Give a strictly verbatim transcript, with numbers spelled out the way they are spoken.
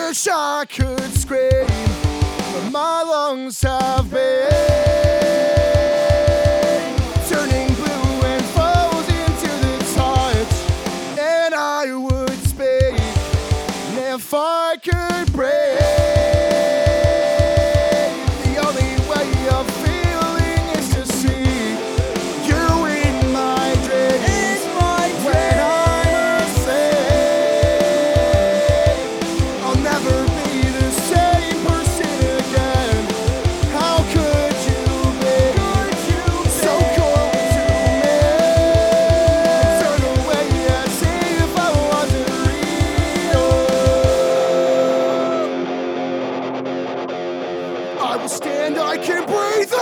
wish I could scream, but my lungs have been turning blue and frozen to the touch. And I would speak if I could breathe. The only way of feeling is to see you in my dreams. When I'm asleep, I'll never be the same person again. How could you be so cold to me? Turn away as if I wasn't real. I will stand, I can't breathe